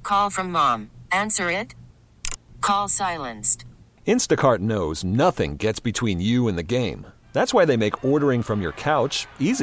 Call from mom. Answer it. Call silenced. Instacart knows nothing gets between you and the game. That's why they make ordering from your couch easy.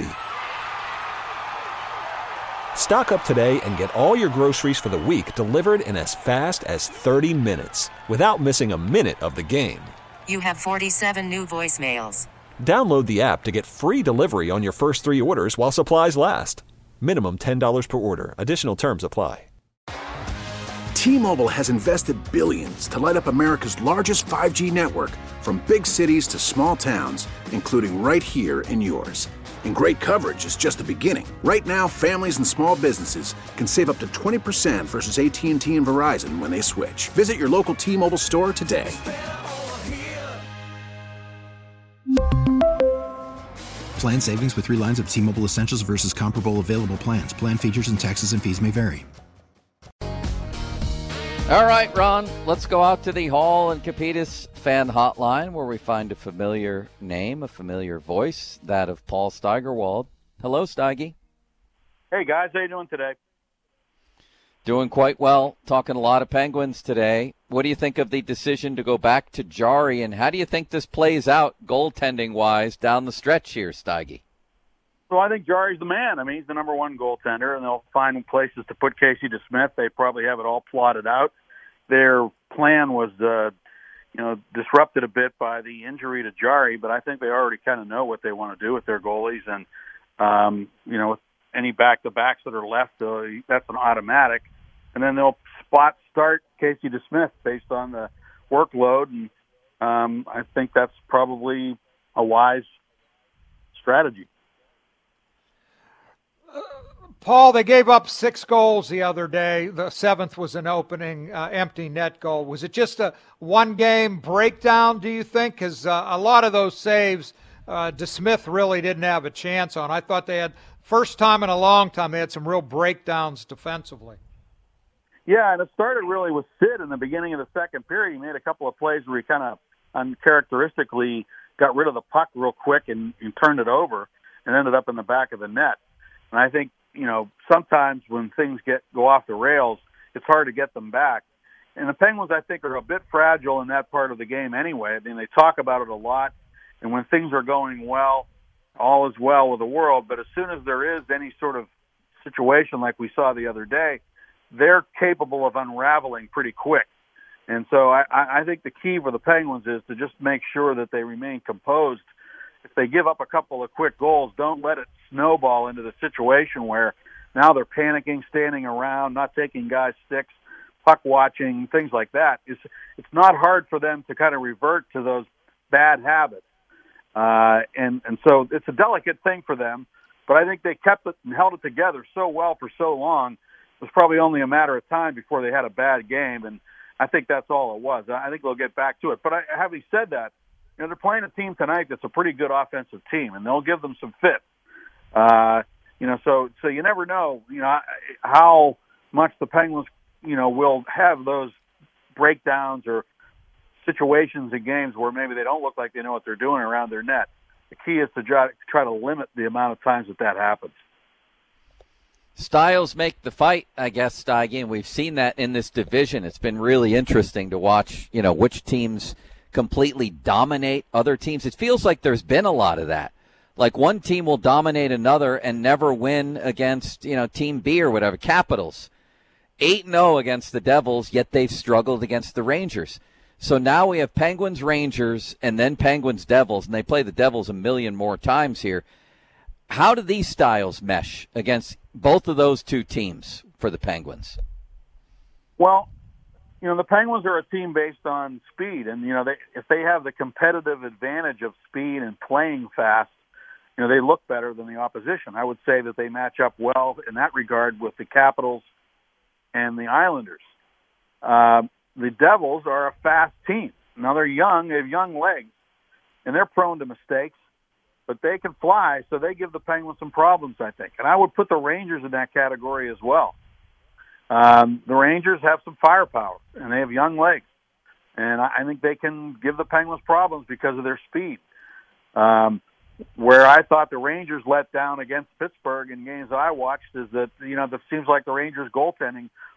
Stock up today and get all your groceries for the week delivered in as fast as 30 minutes without missing a minute of the game. You have 47 new voicemails. Download the app to get free delivery on your first 3 orders while supplies last. Minimum $10 per order. Additional terms apply. T-Mobile has invested billions to light up America's largest 5G network, from big cities to small towns, including right here in yours. And great coverage is just the beginning. Right now, families and small businesses can save up to 20% versus AT&T and Verizon when they switch. Visit your local T-Mobile store today. Plan savings with 3 lines of T-Mobile Essentials versus comparable available plans. Plan features and taxes and fees may vary. All right, Ron, let's go out to the Hall and Capitas fan hotline where we find a familiar name, a familiar voice, that of Paul Steigerwald. Hello, Steige. Hey, guys. How you doing today? Doing quite well. Talking a lot of Penguins today. What do you think of the decision to go back to Jarry, and how do you think this plays out goaltending-wise down the stretch here, Steige? Well, I think Jarry's the man. I mean, he's the number one goaltender, and they'll find places to put Casey DeSmith. They probably have it all plotted out. Their plan was, disrupted a bit by the injury to Jarry, but I think they already kind of know what they want to do with their goalies. And, with any back-to-backs that are left, that's an automatic. And then they'll start Casey DeSmith based on the workload, and I think that's probably a wise strategy. Paul, they gave up 6 goals the other day. The 7th was an opening empty net goal. Was it just a one-game breakdown, do you think? Because a lot of those saves, DeSmith really didn't have a chance on. I thought they had, first time in a long time, they had some real breakdowns defensively. Yeah, and it started really with Sid in the beginning of the second period. He made a couple of plays where he kind of uncharacteristically got rid of the puck real quick and turned it over and ended up in the back of the net. And I think, sometimes when things go off the rails, it's hard to get them back. And the Penguins, I think, are a bit fragile in that part of the game anyway. I mean, they talk about it a lot, and when things are going well, all is well with the world. But as soon as there is any sort of situation like we saw the other day, they're capable of unraveling pretty quick. And so I think the key for the Penguins is to just make sure that they remain composed. If they give up a couple of quick goals, don't let it snowball into the situation where now they're panicking, standing around, not taking guys' sticks, puck watching, things like that. It's not hard for them to kind of revert to those bad habits. And so it's a delicate thing for them, but I think they kept it and held it together so well for so long. It was probably only a matter of time before they had a bad game, and I think that's all it was. I think they'll get back to it. But having said that, they're playing a team tonight that's a pretty good offensive team, and they'll give them some fits. So you never know, how much the Penguins, will have those breakdowns or situations in games where maybe they don't look like they know what they're doing around their net. The key is to try to limit the amount of times that happens. Styles make the fight, I guess, Steige, and we've seen that in this division. It's been really interesting to watch, which teams completely dominate other teams. It feels like there's been a lot of that. Like one team will dominate another and never win against, Team B or whatever, Capitals. 8-0 against the Devils, yet they've struggled against the Rangers. So now we have Penguins, Rangers, and then Penguins, Devils, and they play the Devils a million more times here. How do these styles mesh against both of those two teams for the Penguins? Well, the Penguins are a team based on speed, and, if they have the competitive advantage of speed and playing fast, they look better than the opposition. I would say that they match up well in that regard with the Capitals and the Islanders. The Devils are a fast team. Now, they're young, they have young legs, and they're prone to mistakes, but they can fly, so they give the Penguins some problems, I think. And I would put the Rangers in that category as well. The Rangers have some firepower, and they have young legs. And I think they can give the Penguins problems because of their speed. Where I thought the Rangers let down against Pittsburgh in games that I watched is that, it seems like the Rangers goaltending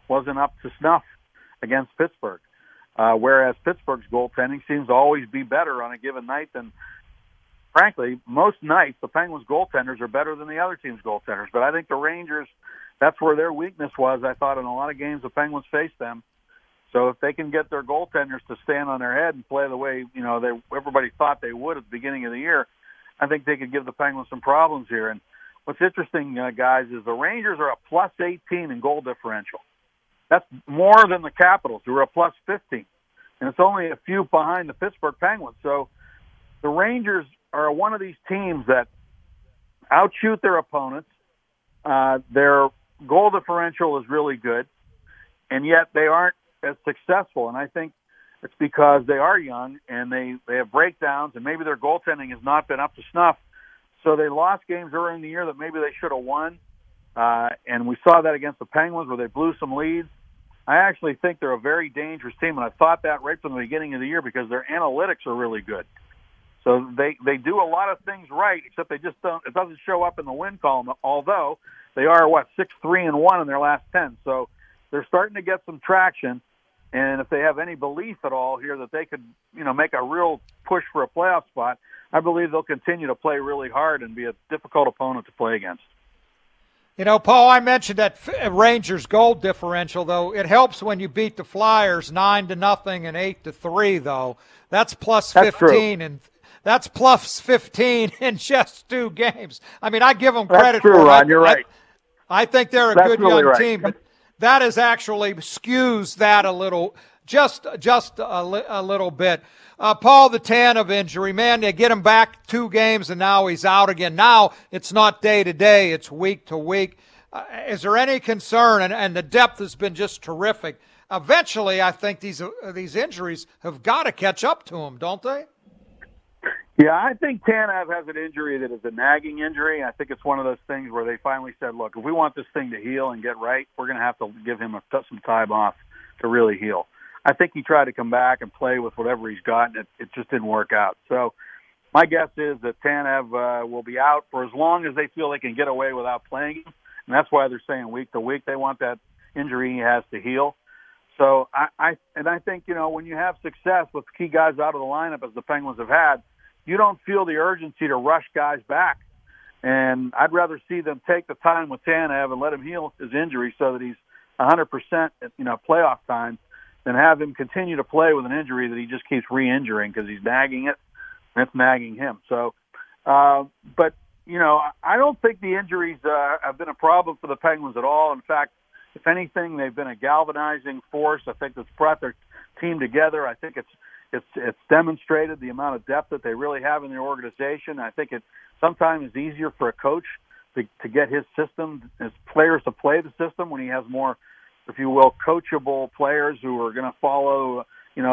wasn't up to snuff against Pittsburgh. Whereas Pittsburgh's goaltending seems to always be better on a given night than, frankly, most nights the Penguins' goaltenders are better than the other team's goaltenders. But I think the Rangers, that's where their weakness was. I thought in a lot of games the Penguins faced them. So if they can get their goaltenders to stand on their head and play the way everybody thought they would at the beginning of the year, I think they could give the Penguins some problems here. And what's interesting, guys, is the Rangers are a plus 18 in goal differential. That's more than the Capitals, who are a plus 15. And it's only a few behind the Pittsburgh Penguins. So the Rangers are one of these teams that outshoot their opponents. Their goal differential is really good, and yet they aren't as successful. And I think it's because they are young and they have breakdowns, and maybe their goaltending has not been up to snuff. So they lost games early in the year that maybe they should have won. And we saw that against the Penguins where they blew some leads. I actually think they're a very dangerous team, and I thought that right from the beginning of the year because their analytics are really good. So they do a lot of things right, except they just don't. It doesn't show up in the win column. Although they are 6-3-1 in their last 10, so they're starting to get some traction. And if they have any belief at all here that they could, make a real push for a playoff spot, I believe they'll continue to play really hard and be a difficult opponent to play against. Paul, I mentioned that Rangers goal differential, though. It helps when you beat the Flyers 9-0 and 8-3, though. That's plus 15, and that's plus 15 in just 2 games. I mean, I give them credit for it. Ron, you're right. I think they're a good young team, but that is actually skews that a little, just a little bit. Paul, the Tanev injury, man, they get him back 2 games, and now he's out again. Now it's not day to day, it's week to week. Is there any concern? And the depth has been just terrific. Eventually, I think these injuries have got to catch up to him, don't they? Yeah, I think Tanev has an injury that is a nagging injury. I think it's one of those things where they finally said, look, if we want this thing to heal and get right, we're going to have to give him some time off to really heal. I think he tried to come back and play with whatever he's got, and it just didn't work out. So my guess is that Tanev will be out for as long as they feel they can get away without playing him, and that's why they're saying week to week. They want that injury he has to heal. So I think, when you have success with key guys out of the lineup, as the Penguins have had, you don't feel the urgency to rush guys back. And I'd rather see them take the time with Tanev and let him heal his injury so that he's 100% at playoff time than have him continue to play with an injury that he just keeps re-injuring because he's nagging it and it's nagging him. So, but, I don't think the injuries have been a problem for the Penguins at all. In fact, if anything, they've been a galvanizing force. I think that's brought their team together. I think it's demonstrated the amount of depth that they really have in their organization. I think it sometimes is easier for a coach to get his system, his players to play the system when he has more, if you will, coachable players who are going to follow,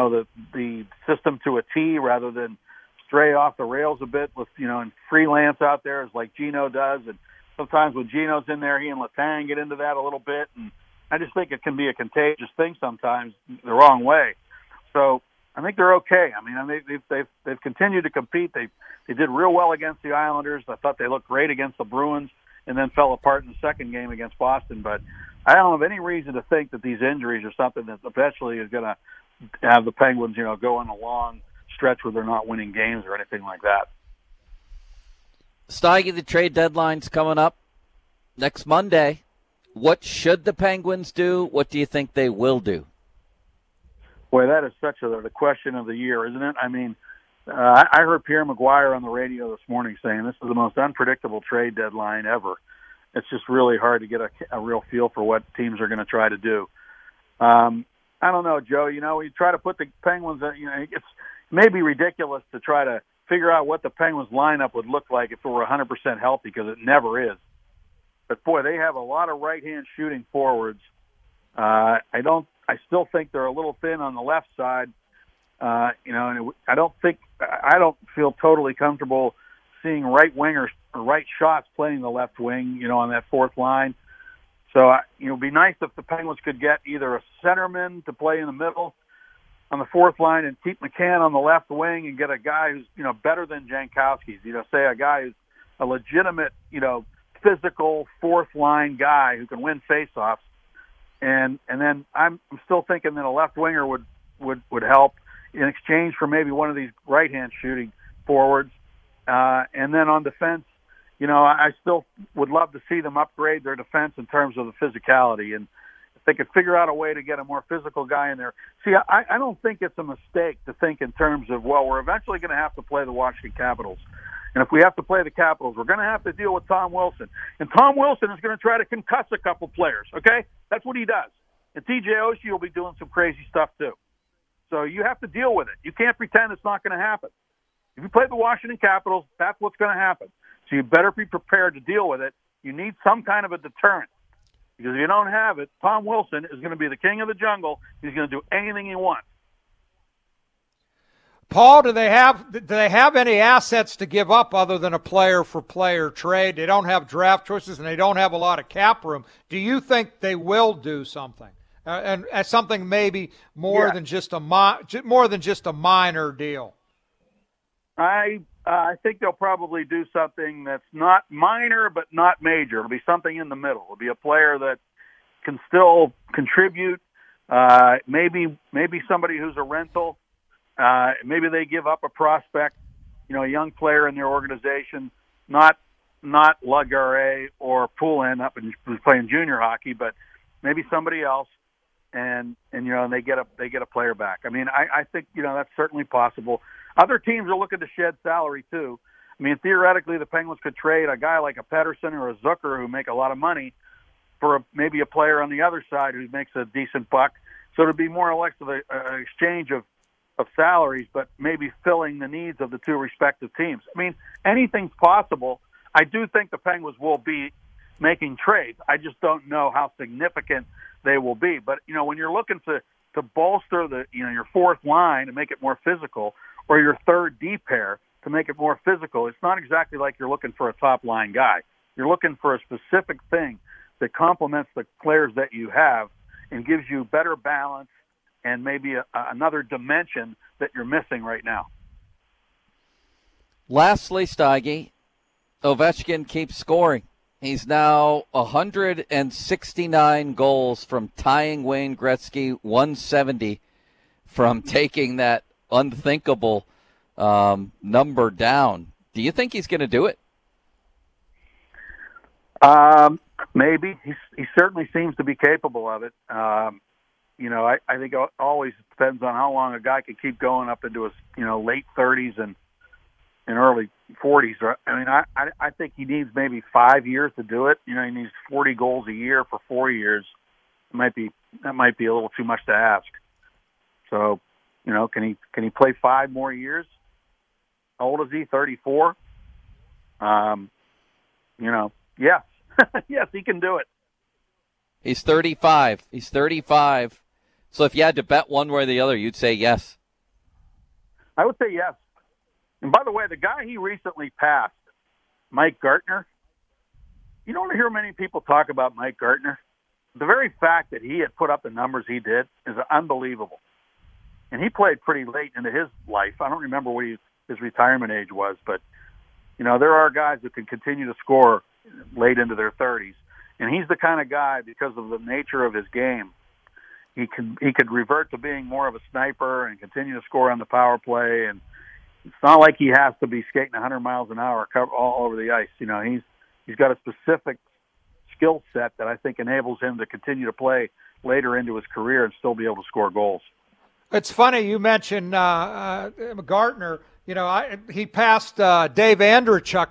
the system to a T rather than stray off the rails a bit with, and freelance out there as like Gino does. And sometimes when Gino's in there, he and Letang get into that a little bit. And I just think it can be a contagious thing sometimes the wrong way. So I think they're okay. I mean, they've continued to compete. They did real well against the Islanders. I thought they looked great against the Bruins and then fell apart in the second game against Boston. But I don't have any reason to think that these injuries are something that eventually is going to have the Penguins, go on a long stretch where they're not winning games or anything like that. Steige, the trade deadline's coming up next Monday. What should the Penguins do? What do you think they will do? Boy, that is such the question of the year, isn't it? I mean, I heard Pierre Maguire on the radio this morning saying this is the most unpredictable trade deadline ever. It's just really hard to get a real feel for what teams are going to try to do. I don't know, Joe. We try to put the Penguins, it's maybe ridiculous to try to figure out what the Penguins lineup would look like if it were 100% healthy, because it never is. But, boy, they have a lot of right-hand shooting forwards. I still think they're a little thin on the left side. And I don't feel totally comfortable seeing right wingers or right shots playing the left wing, on that fourth line. So, it'd be nice if the Penguins could get either a centerman to play in the middle on the fourth line and keep McCann on the left wing and get a guy who's, better than Jankowski's, say a guy who's a legitimate, physical fourth line guy who can win faceoffs. and then I'm still thinking that a left winger would help in exchange for maybe one of these right-hand shooting forwards. And then on defense, I still would love to see them upgrade their defense in terms of the physicality. And if they could figure out a way to get a more physical guy in there. See, I don't think it's a mistake to think in terms of, well, we're eventually going to have to play the Washington Capitals. And if we have to play the Capitals, we're going to have to deal with Tom Wilson. And Tom Wilson is going to try to concuss a couple players, okay? That's what he does. And TJ Oshie will be doing some crazy stuff too. So you have to deal with it. You can't pretend it's not going to happen. If you play the Washington Capitals, that's what's going to happen. So you better be prepared to deal with it. You need some kind of a deterrent. Because if you don't have it, Tom Wilson is going to be the king of the jungle. He's going to do anything he wants. Paul, do they have any assets to give up other than a player-for-player trade? They don't have draft choices, and they don't have a lot of cap room. Do you think they will do something, and something maybe more than just a minor deal? I think they'll probably do something that's not minor but not major. It'll be something in the middle. It'll be a player that can still contribute. Maybe somebody who's a rental. Maybe they give up a prospect, a young player in their organization, not Lagaré or Poulin who's playing junior hockey, but maybe somebody else, and they get a player back. I mean, I think that's certainly possible. Other teams are looking to shed salary too. I mean, theoretically, the Penguins could trade a guy like a Pettersson or a Zucker who make a lot of money for maybe a player on the other side who makes a decent buck. So it'd be more or less of an exchange of salaries, but maybe filling the needs of the two respective teams. I mean, anything's possible. I do think the Penguins will be making trades. I just don't know how significant they will be. But, when you're looking to bolster your fourth line and make it more physical, or your third D pair to make it more physical, it's not exactly like you're looking for a top-line guy. You're looking for a specific thing that complements the players that you have and gives you better balance and maybe another dimension that you're missing right now. Lastly, Steige, Ovechkin keeps scoring. He's now 169 goals from tying Wayne Gretzky, 170 from taking that unthinkable number down. Do you think he's going to do it? Maybe. He certainly seems to be capable of it. I think it always depends on how long a guy can keep going up into his, late 30s and early 40s. I mean, I think he needs maybe 5 years to do it. He needs 40 goals a year for 4 years. That might be a little too much to ask. So, can he play 5 more years? How old is he? 34. Yes, yes, he can do it. He's 35. So if you had to bet one way or the other, you'd say yes. I would say yes. And by the way, the guy he recently passed, Mike Gartner, you don't hear many people talk about Mike Gartner. The very fact that he had put up the numbers he did is unbelievable. And he played pretty late into his life. I don't remember what his retirement age was, but, there are guys who can continue to score late into their 30s. And he's the kind of guy, because of the nature of his game, he could revert to being more of a sniper and continue to score on the power play. And it's not like he has to be skating 100 miles an hour all over the ice. He's got a specific skill set that I think enables him to continue to play later into his career and still be able to score goals. It's funny you mentioned Gartner. He passed Dave Andreychuk.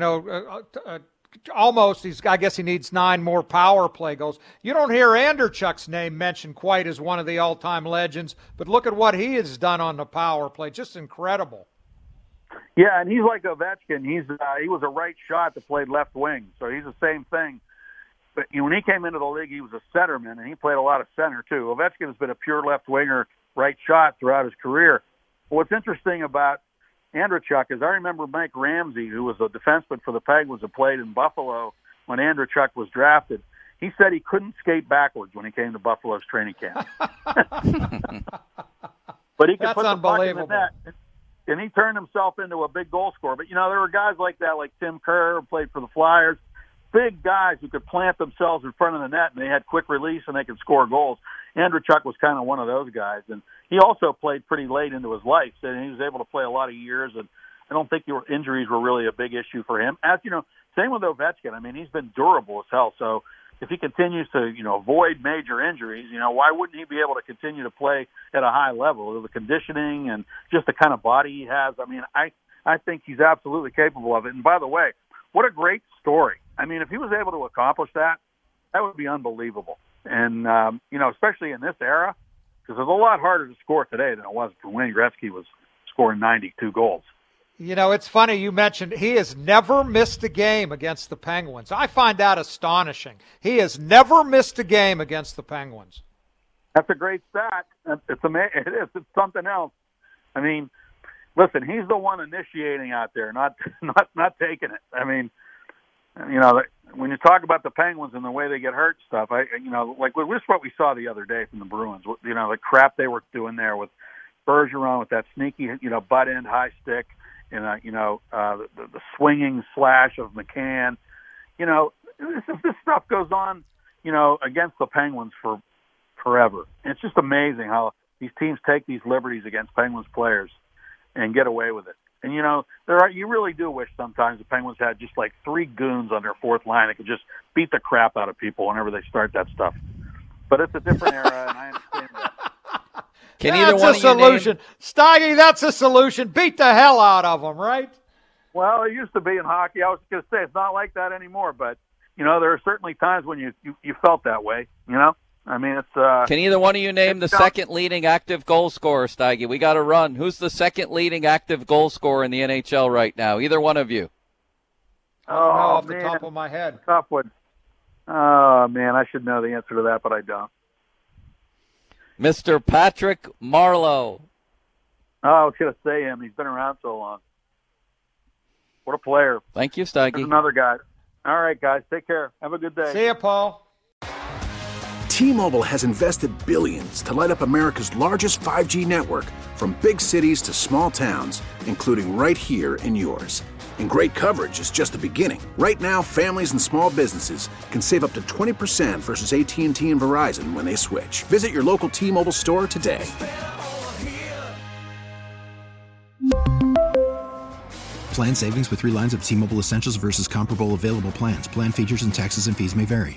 Almost. I guess he needs 9 more power play goals. You don't hear Andreychuk's name mentioned quite as one of the all-time legends, but look at what he has done on the power play. Just incredible. Yeah, and he's like Ovechkin. He was a right shot that played left wing, so he's the same thing. But when he came into the league, he was a centerman, and he played a lot of center too. Ovechkin has been a pure left winger, right shot throughout his career. But what's interesting about Andreychuk is I remember Mike Ramsey, who was a defenseman for the Penguins and played in Buffalo when Andreychuk was drafted. He said he couldn't skate backwards when he came to Buffalo's training camp. But he could put the puck in the net, and he turned himself into a big goal scorer. But, there were guys like that, like Tim Kerr, who played for the Flyers. big guys who could plant themselves in front of the net, and they had quick release and they could score goals. Andreychuk was kind of one of those guys, and he also played pretty late into his life, and he was able to play a lot of years, and I don't think injuries were really a big issue for him. As you know, same with Ovechkin. I mean, he's been durable as hell, so if he continues to, avoid major injuries, why wouldn't he be able to continue to play at a high level? The conditioning and just the kind of body he has. I mean, I think he's absolutely capable of it. And by the way, what a great story. I mean, if he was able to accomplish that, that would be unbelievable. And, especially in this era, because it's a lot harder to score today than it was when Wayne Gretzky was scoring 92 goals. It's funny you mentioned he has never missed a game against the Penguins. I find that astonishing. He has never missed a game against the Penguins. That's a great stat. It's amazing. It is. It's something else. I mean, listen, he's the one initiating out there, not taking it. I mean, when you talk about the Penguins and the way they get hurt and stuff, like this is what we saw the other day from the Bruins. The crap they were doing there with Bergeron with that sneaky, butt end high stick. And, the swinging slash of McCann. This stuff goes on, against the Penguins for forever. And it's just amazing how these teams take these liberties against Penguins players and get away with it. And, you really do wish sometimes the Penguins had just like 3 goons on their fourth line that could just beat the crap out of people whenever they start that stuff. But it's a different era, and I understand that. Can that's either one a solution. Staggy, that's a solution. Beat the hell out of them, right? Well, it used to be in hockey. I was going to say it's not like that anymore, but, there are certainly times when you felt that way, I mean, it's... Can either one of you name the second leading active goal scorer, Staggy? We got to run. Who's the second leading active goal scorer in the NHL right now? Either one of you. Off the top of my head. Tough one. Oh, man, I should know the answer to that, but I don't. Mr. Patrick Marleau. Oh, I was going to say him. He's been around so long. What a player. Thank you, Staggy. There's another guy. All right, guys. Take care. Have a good day. See ya, Paul. T-Mobile has invested billions to light up America's largest 5G network, from big cities to small towns, including right here in yours. And great coverage is just the beginning. Right now, families and small businesses can save up to 20% versus AT&T and Verizon when they switch. Visit your local T-Mobile store today. Plan savings with 3 lines of T-Mobile Essentials versus comparable available plans. Plan features and taxes and fees may vary.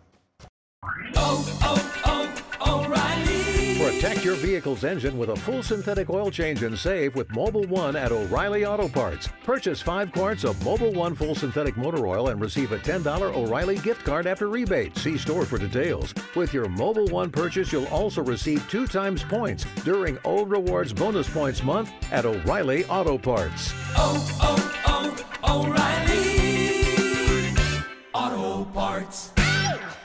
Protect your vehicle's engine with a full synthetic oil change and save with Mobil 1 at O'Reilly Auto Parts. Purchase 5 quarts of Mobil 1 full synthetic motor oil and receive a $10 O'Reilly gift card after rebate. See store for details. With your Mobil 1 purchase, you'll also receive 2 times points during O Rewards Bonus Points Month at O'Reilly Auto Parts. O'Reilly Auto Parts.